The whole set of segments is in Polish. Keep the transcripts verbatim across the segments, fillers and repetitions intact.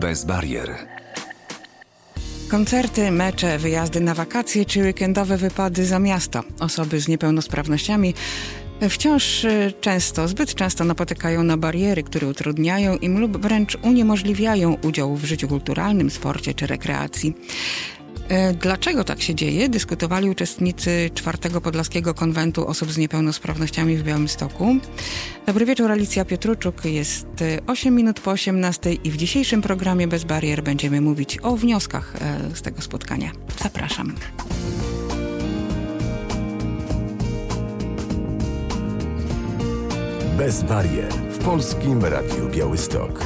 Bez barier. Koncerty, mecze, wyjazdy na wakacje czy weekendowe wypady za miasto. Osoby z niepełnosprawnościami wciąż często, zbyt często napotykają na bariery, które utrudniają im lub wręcz uniemożliwiają udział w życiu kulturalnym, sporcie czy rekreacji. Dlaczego tak się dzieje? Dyskutowali uczestnicy czwartego Podlaskiego Konwentu Osób z Niepełnosprawnościami w Białymstoku. Dobry wieczór, Alicja Piotruczuk. Jest osiem minut po osiemnastej i w dzisiejszym programie Bez barier będziemy mówić o wnioskach z tego spotkania. Zapraszam. Bez barier w Polskim Radiu Białystok.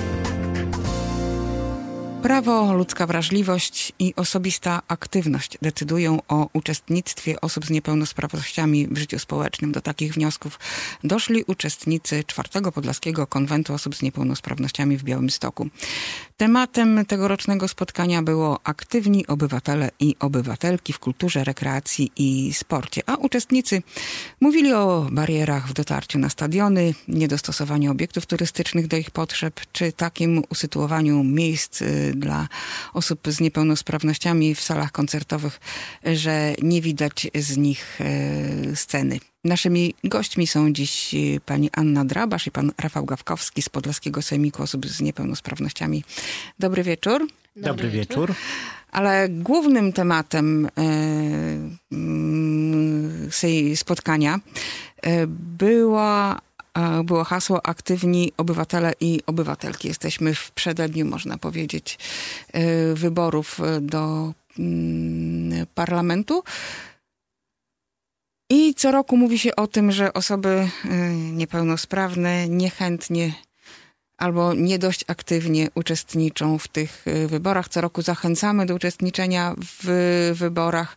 Prawo, ludzka wrażliwość i osobista aktywność decydują o uczestnictwie osób z niepełnosprawnościami w życiu społecznym. Do takich wniosków doszli uczestnicy czwartego Podlaskiego Konwentu Osób z Niepełnosprawnościami w Białymstoku. Tematem tegorocznego spotkania było aktywni obywatele i obywatelki w kulturze, rekreacji i sporcie. A uczestnicy mówili o barierach w dotarciu na stadiony, niedostosowaniu obiektów turystycznych do ich potrzeb, czy takim usytuowaniu miejsc dla osób z niepełnosprawnościami w salach koncertowych, że nie widać z nich sceny. Naszymi gośćmi są dziś pani Anna Drabasz i pan Rafał Gawkowski z Podlaskiego Sejmiku Osób z Niepełnosprawnościami. Dobry wieczór. Dobry, Dobry wieczór. wieczór. Ale głównym tematem e, spotkania e, była było hasło aktywni obywatele i obywatelki. Jesteśmy w przededniu, można powiedzieć, wyborów do parlamentu. I co roku mówi się o tym, że osoby niepełnosprawne niechętnie albo nie dość aktywnie uczestniczą w tych wyborach. Co roku zachęcamy do uczestniczenia w wyborach.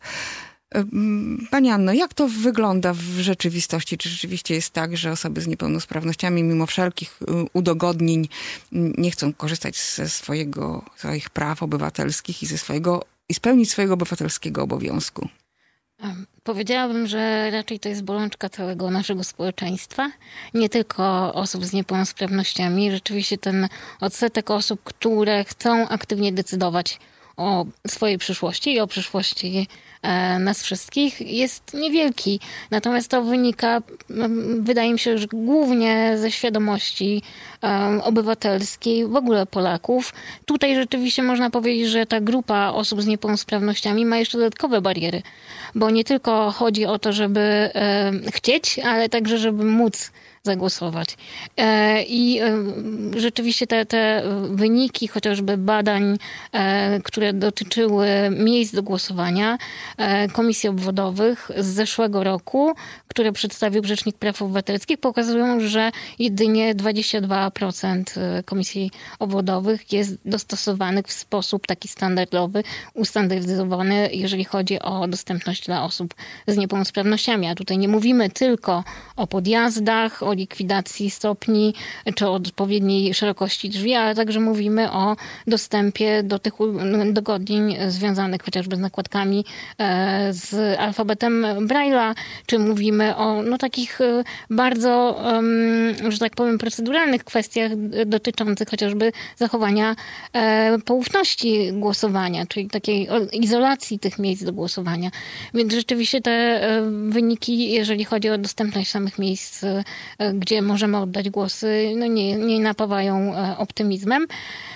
Pani Anno, jak to wygląda w rzeczywistości? Czy rzeczywiście jest tak, że osoby z niepełnosprawnościami mimo wszelkich udogodnień nie chcą korzystać ze swojego, swoich praw obywatelskich i ze swojego, i spełnić swojego obywatelskiego obowiązku? Powiedziałabym, że raczej to jest bolączka całego naszego społeczeństwa, nie tylko osób z niepełnosprawnościami. Rzeczywiście ten odsetek osób, które chcą aktywnie decydować o swojej przyszłości i o przyszłości nas wszystkich jest niewielki. Natomiast to wynika, wydaje mi się, że głównie ze świadomości obywatelskiej w ogóle Polaków. Tutaj rzeczywiście można powiedzieć, że ta grupa osób z niepełnosprawnościami ma jeszcze dodatkowe bariery, bo nie tylko chodzi o to, żeby chcieć, ale także, żeby móc zagłosować. I rzeczywiście te, te wyniki chociażby badań, które dotyczyły miejsc do głosowania komisji obwodowych z zeszłego roku, które przedstawił Rzecznik Praw Obywatelskich, pokazują, że jedynie dwadzieścia dwa procent komisji obwodowych jest dostosowanych w sposób taki standardowy, ustandaryzowany, jeżeli chodzi o dostępność dla osób z niepełnosprawnościami. A tutaj nie mówimy tylko o podjazdach, o likwidacji stopni, czy o odpowiedniej szerokości drzwi, ale także mówimy o dostępie do tych udogodnień związanych chociażby z nakładkami z alfabetem Braille'a, czy mówimy o no, takich bardzo, że tak powiem, proceduralnych kwestiach dotyczących chociażby zachowania poufności głosowania, czyli takiej izolacji tych miejsc do głosowania. Więc rzeczywiście te wyniki, jeżeli chodzi o dostępność samych miejsc, gdzie możemy oddać głosy, no nie, nie napawają optymizmem.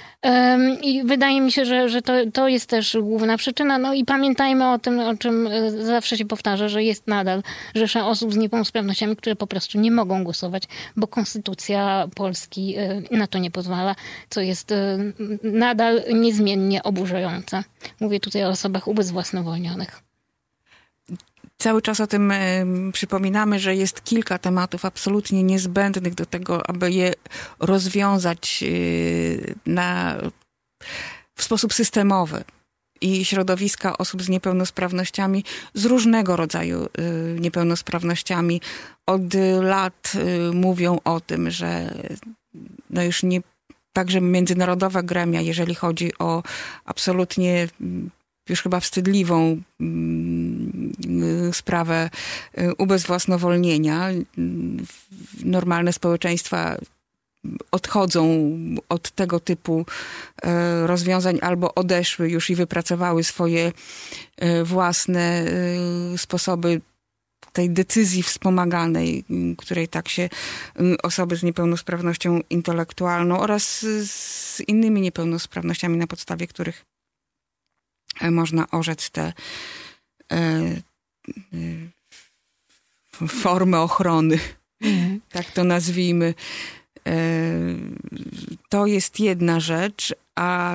I wydaje mi się, że, że to, to jest też główna przyczyna. No i pamiętajmy o tym, o czym zawsze się powtarza, że jest nadal rzesza osób z niepełnosprawnościami, które po prostu nie mogą głosować, bo konstytucja Polski na to nie pozwala, co jest nadal niezmiennie oburzające. Mówię tutaj o osobach ubezwłasnowolnionych. Cały czas o tym y, przypominamy, że jest kilka tematów absolutnie niezbędnych do tego, aby je rozwiązać y, na, w sposób systemowy. I środowiska osób z niepełnosprawnościami, z różnego rodzaju y, niepełnosprawnościami od lat y, mówią o tym, że no już nie, także międzynarodowe gremia, jeżeli chodzi o absolutnie już chyba wstydliwą sprawę ubezwłasnowolnienia. Normalne społeczeństwa odchodzą od tego typu rozwiązań albo odeszły już i wypracowały swoje własne sposoby tej decyzji wspomaganej, której tak się osoby z niepełnosprawnością intelektualną oraz z innymi niepełnosprawnościami, na podstawie których można orzec te formy ochrony, mhm. tak to nazwijmy. To jest jedna rzecz, a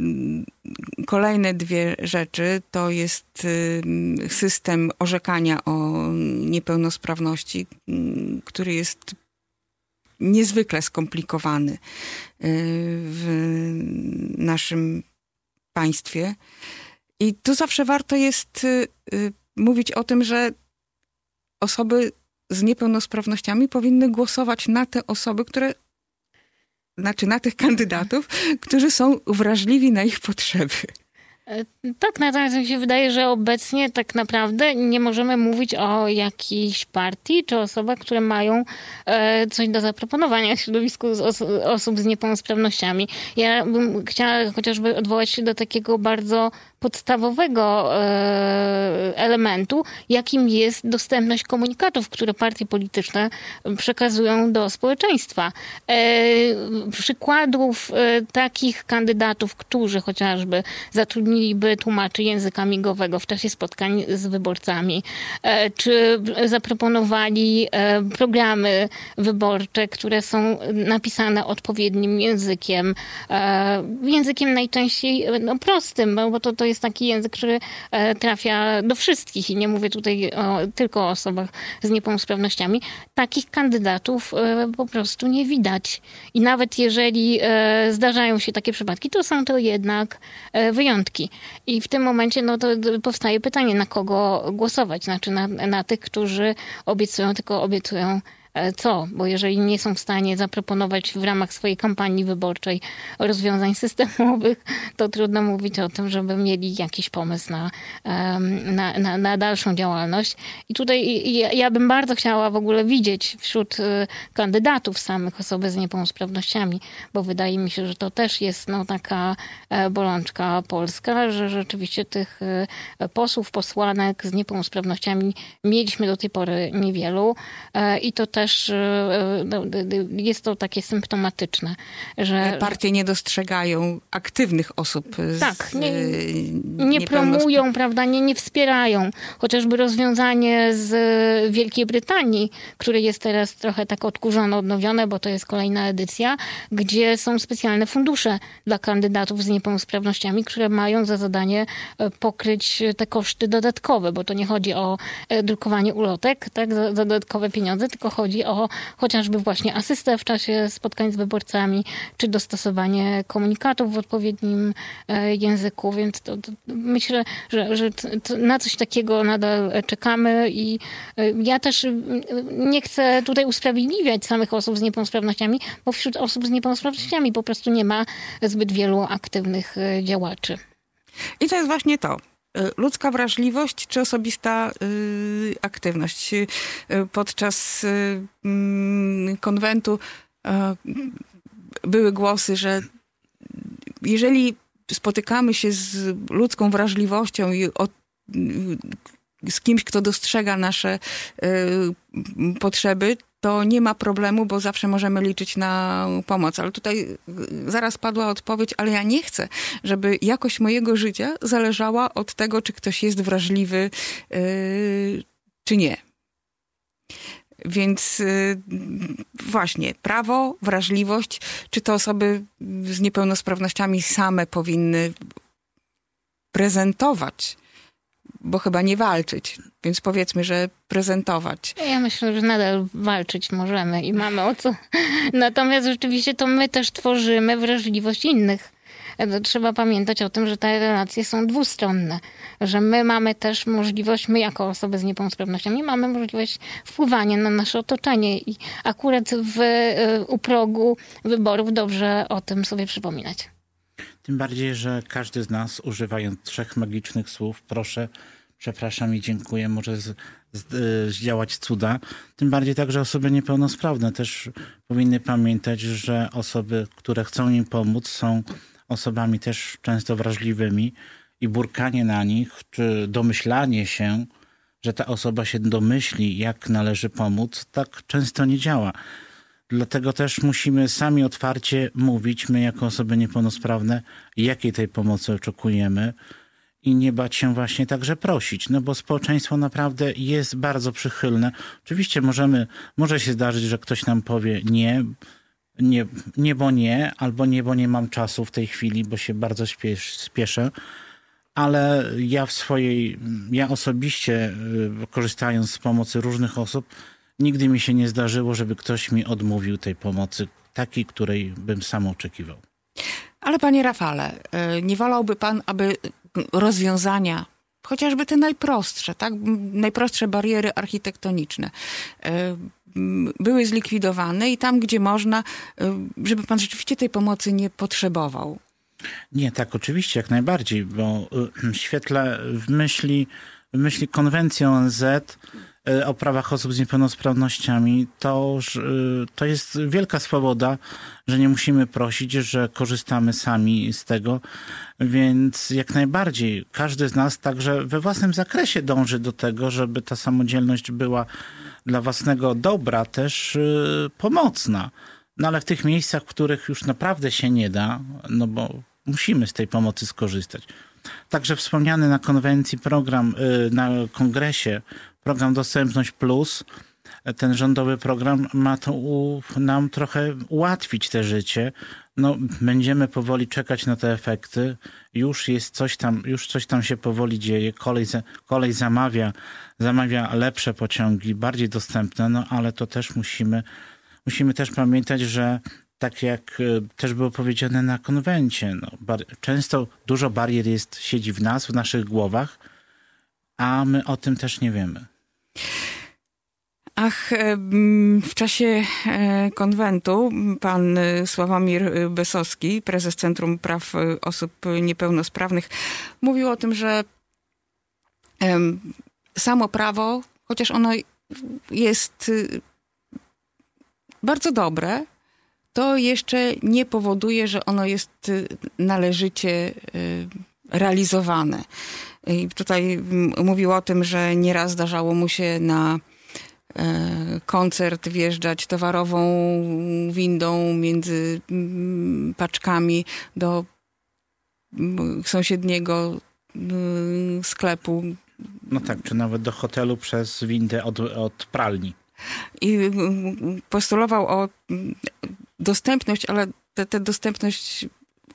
kolejne dwie rzeczy to jest system orzekania o niepełnosprawności, który jest niezwykle skomplikowany w naszym państwie. I tu zawsze warto jest mówić o tym, że osoby z niepełnosprawnościami powinny głosować na te osoby, które, znaczy na tych kandydatów, którzy są wrażliwi na ich potrzeby. Tak, natomiast mi się wydaje, że obecnie tak naprawdę nie możemy mówić o jakiejś partii czy osobach, które mają coś do zaproponowania środowisku os- osób z niepełnosprawnościami. Ja bym chciała chociażby odwołać się do takiego bardzo podstawowego elementu, jakim jest dostępność komunikatów, które partie polityczne przekazują do społeczeństwa. Przykładów takich kandydatów, którzy chociażby zatrudniliby tłumaczy języka migowego w czasie spotkań z wyborcami, czy zaproponowali programy wyborcze, które są napisane odpowiednim językiem, językiem najczęściej no, prostym, bo to, to jest taki język, który trafia do wszystkich i nie mówię tutaj o, tylko o osobach z niepełnosprawnościami. Takich kandydatów po prostu nie widać. I nawet jeżeli zdarzają się takie przypadki, to są to jednak wyjątki. I w tym momencie no, to powstaje pytanie, na kogo głosować. Znaczy na, na tych, którzy obiecują, tylko obiecują co? Bo jeżeli nie są w stanie zaproponować w ramach swojej kampanii wyborczej rozwiązań systemowych, to trudno mówić o tym, żeby mieli jakiś pomysł na, na, na, na dalszą działalność. I tutaj ja, ja bym bardzo chciała w ogóle widzieć wśród kandydatów samych osoby z niepełnosprawnościami, bo wydaje mi się, że to też jest no, taka bolączka polska, że rzeczywiście tych posłów, posłanek z niepełnosprawnościami mieliśmy do tej pory niewielu i to też też no, jest to takie symptomatyczne, że partie nie dostrzegają aktywnych osób. Z, tak, nie, nie promują, prawda, nie, nie wspierają. Chociażby rozwiązanie z Wielkiej Brytanii, które jest teraz trochę tak odkurzone, odnowione, bo to jest kolejna edycja, gdzie są specjalne fundusze dla kandydatów z niepełnosprawnościami, które mają za zadanie pokryć te koszty dodatkowe, bo to nie chodzi o drukowanie ulotek, tak, za, za dodatkowe pieniądze, tylko chodzi o chociażby właśnie asystę w czasie spotkań z wyborcami, czy dostosowanie komunikatów w odpowiednim języku, więc to, to myślę, że, że to na coś takiego nadal czekamy i ja też nie chcę tutaj usprawiedliwiać samych osób z niepełnosprawnościami, bo wśród osób z niepełnosprawnościami po prostu nie ma zbyt wielu aktywnych działaczy. I to jest właśnie to. Ludzka wrażliwość czy osobista y, aktywność. Y, podczas y, y, konwentu y, były głosy, że jeżeli spotykamy się z ludzką wrażliwością i o, y, z kimś, kto dostrzega nasze y, potrzeby, to nie ma problemu, bo zawsze możemy liczyć na pomoc. Ale tutaj zaraz padła odpowiedź, ale ja nie chcę, żeby jakość mojego życia zależała od tego, czy ktoś jest wrażliwy, yy, czy nie. Więc yy, właśnie prawo, wrażliwość, czy to osoby z niepełnosprawnościami same powinny prezentować, bo chyba nie walczyć. Więc powiedzmy, że prezentować. Ja myślę, że nadal walczyć możemy i mamy o co. Natomiast rzeczywiście to my też tworzymy wrażliwość innych. Trzeba pamiętać o tym, że te relacje są dwustronne. Że my mamy też możliwość, my jako osoby z niepełnosprawnościami mamy możliwość wpływania na nasze otoczenie i akurat w, u progu wyborów dobrze o tym sobie przypominać. Tym bardziej, że każdy z nas, używając trzech magicznych słów, proszę, przepraszam i dziękuję, może z, zdziałać cuda. Tym bardziej także osoby niepełnosprawne też powinny pamiętać, że osoby, które chcą im pomóc, są osobami też często wrażliwymi i burkanie na nich, czy domyślanie się, że ta osoba się domyśli, jak należy pomóc, tak często nie działa. Dlatego też musimy sami otwarcie mówić, my jako osoby niepełnosprawne, jakiej tej pomocy oczekujemy i nie bać się właśnie także prosić, no bo społeczeństwo naprawdę jest bardzo przychylne. Oczywiście możemy, może się zdarzyć, że ktoś nam powie nie, nie, nie bo nie, albo nie, bo nie mam czasu w tej chwili, bo się bardzo śpiesz, spieszę. Ale ja w swojej, ja osobiście korzystając z pomocy różnych osób, nigdy mi się nie zdarzyło, żeby ktoś mi odmówił tej pomocy, takiej, której bym sam oczekiwał. Ale panie Rafale, nie wolałby pan, aby rozwiązania, chociażby te najprostsze, tak, najprostsze bariery architektoniczne, były zlikwidowane i tam, gdzie można, żeby pan rzeczywiście tej pomocy nie potrzebował? Nie, tak, oczywiście, jak najbardziej, bo w świetle w myśli, w myśli konwencji O N Z o prawach osób z niepełnosprawnościami, to, to jest wielka swoboda, że nie musimy prosić, że korzystamy sami z tego, więc jak najbardziej każdy z nas także we własnym zakresie dąży do tego, żeby ta samodzielność była dla własnego dobra też pomocna. No ale w tych miejscach, w których już naprawdę się nie da, no bo musimy z tej pomocy skorzystać. Także wspomniany na konwencji program, na kongresie, program Dostępność Plus, ten rządowy program ma to u, nam trochę ułatwić te życie. No, będziemy powoli czekać na te efekty. Już jest coś tam, już coś tam się powoli dzieje. Kolej, kolej zamawia, zamawia lepsze pociągi, bardziej dostępne, no ale to też musimy, musimy też pamiętać, że tak jak też było powiedziane na konwencie, no, bar- często dużo barier jest, siedzi w nas, w naszych głowach, a my o tym też nie wiemy. Ach, w czasie konwentu pan Sławomir Besowski, prezes Centrum Praw Osób Niepełnosprawnych, mówił o tym, że samo prawo, chociaż ono jest bardzo dobre, to jeszcze nie powoduje, że ono jest należycie realizowane. I tutaj mówił o tym, że nieraz zdarzało mu się na koncert wjeżdżać towarową windą między paczkami do sąsiedniego sklepu. No tak, czy nawet do hotelu przez windę od, od pralni. I postulował o dostępność, ale tę dostępność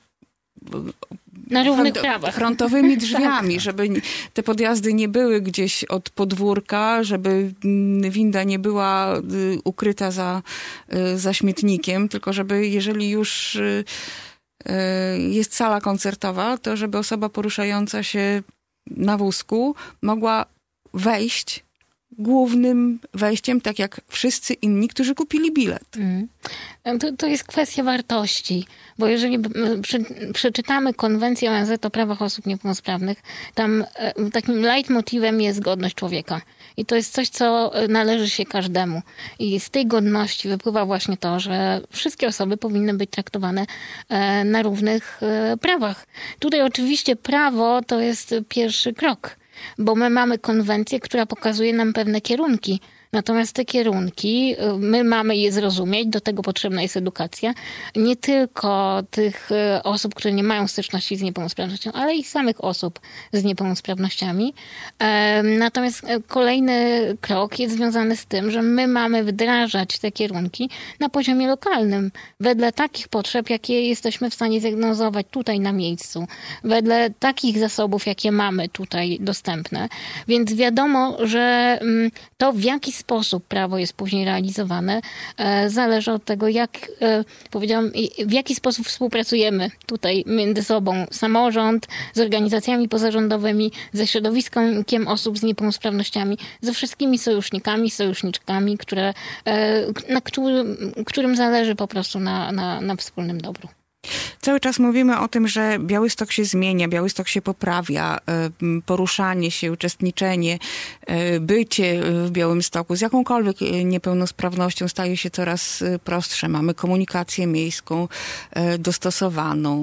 na równych front, prawach. Frontowymi drzwiami, tak. Żeby te podjazdy nie były gdzieś od podwórka, żeby winda nie była ukryta za, za śmietnikiem, tylko żeby jeżeli już jest sala koncertowa, to żeby osoba poruszająca się na wózku mogła wejść głównym wejściem, tak jak wszyscy inni, którzy kupili bilet. Mm. To, to jest kwestia wartości, bo jeżeli przy, przeczytamy konwencję O N Z o prawach osób niepełnosprawnych, tam takim leitmotivem jest godność człowieka. I to jest coś, co należy się każdemu. I z tej godności wypływa właśnie to, że wszystkie osoby powinny być traktowane na równych prawach. Tutaj oczywiście prawo to jest pierwszy krok, bo my mamy konwencję, która pokazuje nam pewne kierunki. Natomiast te kierunki, my mamy je zrozumieć, do tego potrzebna jest edukacja. Nie tylko tych osób, które nie mają styczności z niepełnosprawnością, ale i samych osób z niepełnosprawnościami. Natomiast kolejny krok jest związany z tym, że my mamy wdrażać te kierunki na poziomie lokalnym, wedle takich potrzeb, jakie jesteśmy w stanie zdiagnozować tutaj na miejscu, wedle takich zasobów, jakie mamy tutaj dostępne. Więc wiadomo, że to, w jaki sposób prawo jest później realizowane, zależy od tego, jak powiedziałam, w jaki sposób współpracujemy tutaj między sobą, samorząd, z organizacjami pozarządowymi, ze środowiskiem osób z niepełnosprawnościami, ze wszystkimi sojusznikami, sojuszniczkami, które, na którym, którym zależy po prostu na, na, na wspólnym dobru. cały czas mówimy o tym, że Białystok się zmienia, Białystok się poprawia, poruszanie się, uczestniczenie, bycie w Białymstoku z jakąkolwiek niepełnosprawnością staje się coraz prostsze. Mamy komunikację miejską dostosowaną,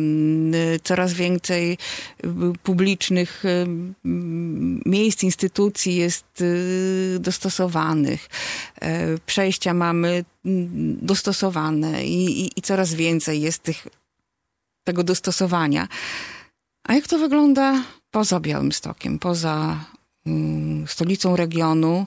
coraz więcej publicznych miejsc, instytucji jest dostosowanych. Przejścia mamy dostosowane i, i, i coraz więcej jest tych, tego dostosowania. A jak to wygląda poza Białymstokiem, poza um, stolicą regionu,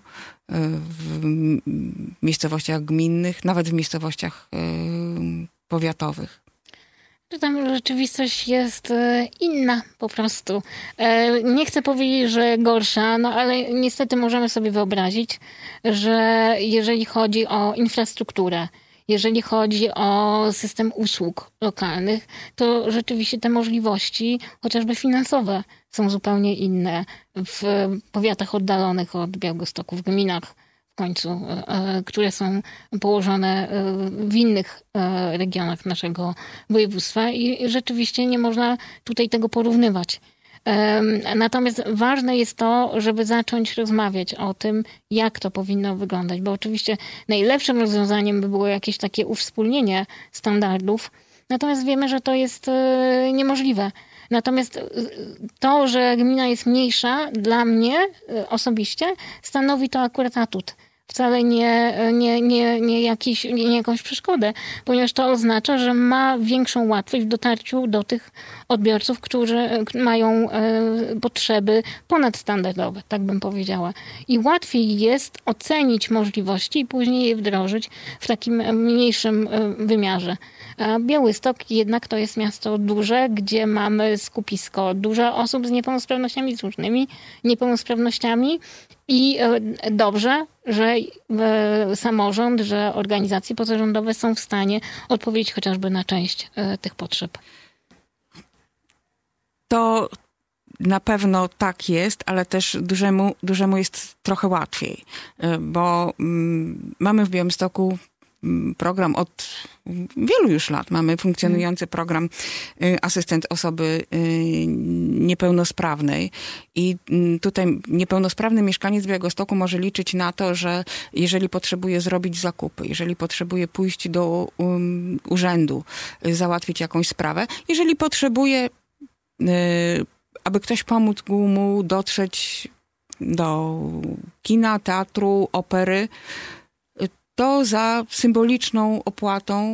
w miejscowościach gminnych, nawet w miejscowościach um, powiatowych? Tam rzeczywistość jest inna po prostu. Nie chcę powiedzieć, że gorsza, no ale niestety możemy sobie wyobrazić, że jeżeli chodzi o infrastrukturę, jeżeli chodzi o system usług lokalnych, to rzeczywiście te możliwości, chociażby finansowe, są zupełnie inne w powiatach oddalonych od Białegostoku, w gminach w końcu, które są położone w innych regionach naszego województwa i rzeczywiście nie można tutaj tego porównywać. Natomiast ważne jest to, żeby zacząć rozmawiać o tym, jak to powinno wyglądać, bo oczywiście najlepszym rozwiązaniem by było jakieś takie uwspólnienie standardów, natomiast wiemy, że to jest niemożliwe. Natomiast to, że gmina jest mniejsza, dla mnie osobiście stanowi to akurat atut. Wcale nie, nie, nie, nie, jakiś, nie jakąś przeszkodę, ponieważ to oznacza, że ma większą łatwość w dotarciu do tych odbiorców, którzy mają potrzeby ponadstandardowe, tak bym powiedziała. I łatwiej jest ocenić możliwości i później je wdrożyć w takim mniejszym wymiarze. A Białystok jednak to jest miasto duże, gdzie mamy skupisko dużo osób z niepełnosprawnościami, z różnymi niepełnosprawnościami i dobrze, że samorząd, że organizacje pozarządowe są w stanie odpowiedzieć chociażby na część tych potrzeb. To na pewno tak jest, ale też dużemu, dużemu jest trochę łatwiej, bo mamy w Białymstoku program od wielu już lat. Mamy funkcjonujący program Asystent Osoby Niepełnosprawnej i tutaj niepełnosprawny mieszkaniec Białegostoku może liczyć na to, że jeżeli potrzebuje zrobić zakupy, jeżeli potrzebuje pójść do um, urzędu, załatwić jakąś sprawę, jeżeli potrzebuje, aby ktoś pomógł mu dotrzeć do kina, teatru, opery, to za symboliczną opłatą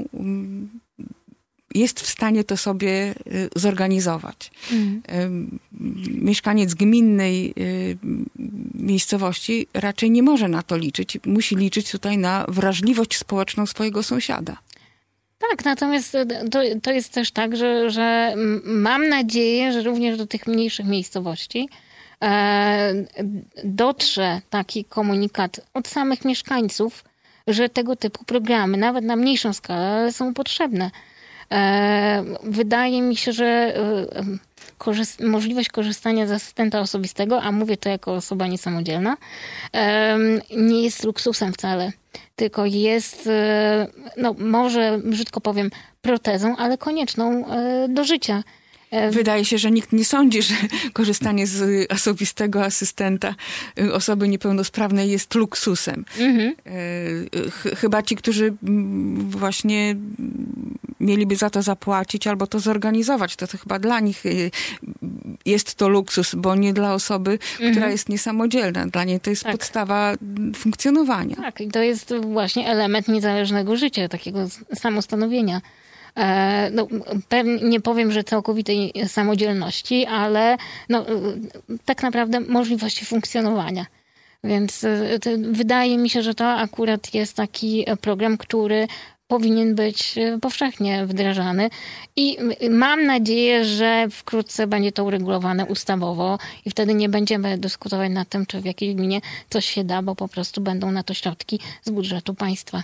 jest w stanie to sobie zorganizować. Mm. Mieszkaniec gminnej miejscowości raczej nie może na to liczyć. Musi liczyć tutaj na wrażliwość społeczną swojego sąsiada. Tak, natomiast to, to jest też tak, że, że mam nadzieję, że również do tych mniejszych miejscowości e, dotrze taki komunikat od samych mieszkańców, że tego typu programy, nawet na mniejszą skalę, ale są potrzebne. E, wydaje mi się, że korzyst- możliwość korzystania z asystenta osobistego, a mówię to jako osoba niesamodzielna, e, nie jest luksusem wcale, tylko jest, e, no może brzydko powiem, protezą, ale konieczną e, do życia. Wydaje się, że nikt nie sądzi, że korzystanie z osobistego asystenta osoby niepełnosprawnej jest luksusem. Mhm. Chyba ci, którzy właśnie mieliby za to zapłacić albo to zorganizować, to, to chyba dla nich jest to luksus, bo nie dla osoby, mhm. która jest niesamodzielna. Dla niej to jest tak. podstawa funkcjonowania. Tak, i to jest właśnie element niezależnego życia, takiego samostanowienia. No, pewnie nie powiem, że całkowitej samodzielności, ale no, tak naprawdę możliwości funkcjonowania. Więc wydaje mi się, że to akurat jest taki program, który powinien być powszechnie wdrażany i mam nadzieję, że wkrótce będzie to uregulowane ustawowo i wtedy nie będziemy dyskutować nad tym, czy w jakiej gminie coś się da, bo po prostu będą na to środki z budżetu państwa.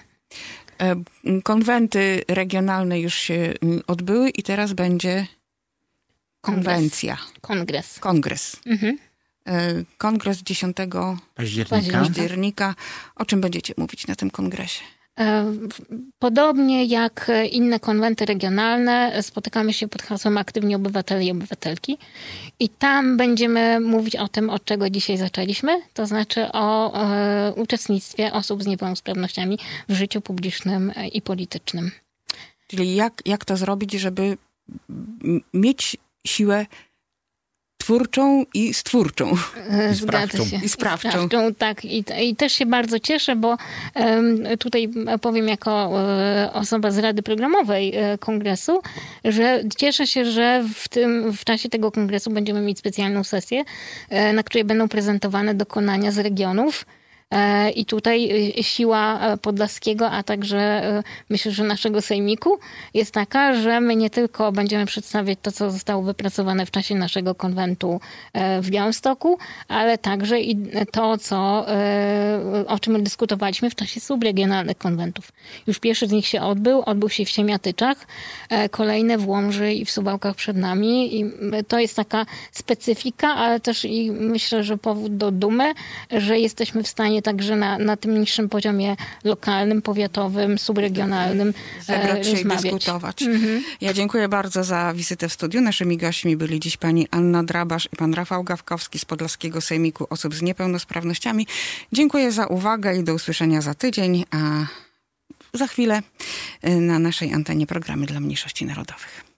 Konwenty regionalne już się odbyły i teraz będzie konwencja. Kongres. Kongres. Mhm. Kongres dziesiątego października. października. O czym będziecie mówić na tym kongresie? Podobnie jak inne konwenty regionalne, spotykamy się pod hasłem Aktywni Obywatele i Obywatelki i tam będziemy mówić o tym, od czego dzisiaj zaczęliśmy, to znaczy o e, uczestnictwie osób z niepełnosprawnościami w życiu publicznym i politycznym. Czyli jak, jak to zrobić, żeby mieć siłę twórczą i stwórczą. I Zgadza się. I sprawczą. I sprawczą, tak. I, I też się bardzo cieszę, bo um, tutaj powiem jako um, osoba z Rady Programowej um, Kongresu, że cieszę się, że w, tym, w czasie tego kongresu będziemy mieć specjalną sesję, um, na której będą prezentowane dokonania z regionów. I tutaj siła Podlaskiego, a także myślę, że naszego sejmiku jest taka, że my nie tylko będziemy przedstawiać to, co zostało wypracowane w czasie naszego konwentu w Białymstoku, ale także i to, co, o czym dyskutowaliśmy w czasie subregionalnych konwentów. Już pierwszy z nich się odbył, odbył się w Siemiatyczach, kolejne w Łomży i w Suwałkach przed nami i to jest taka specyfika, ale też i myślę, że powód do dumy, że jesteśmy w stanie także na, na tym niższym poziomie lokalnym, powiatowym, subregionalnym zebrać się rozmawiać. i dyskutować. Mhm. Ja dziękuję bardzo za wizytę w studiu. Naszymi gośćmi byli dziś pani Anna Drabasz i pan Rafał Gawkowski z Podlaskiego Sejmiku Osób z Niepełnosprawnościami. Dziękuję za uwagę i do usłyszenia za tydzień, a za chwilę na naszej antenie programy dla mniejszości narodowych.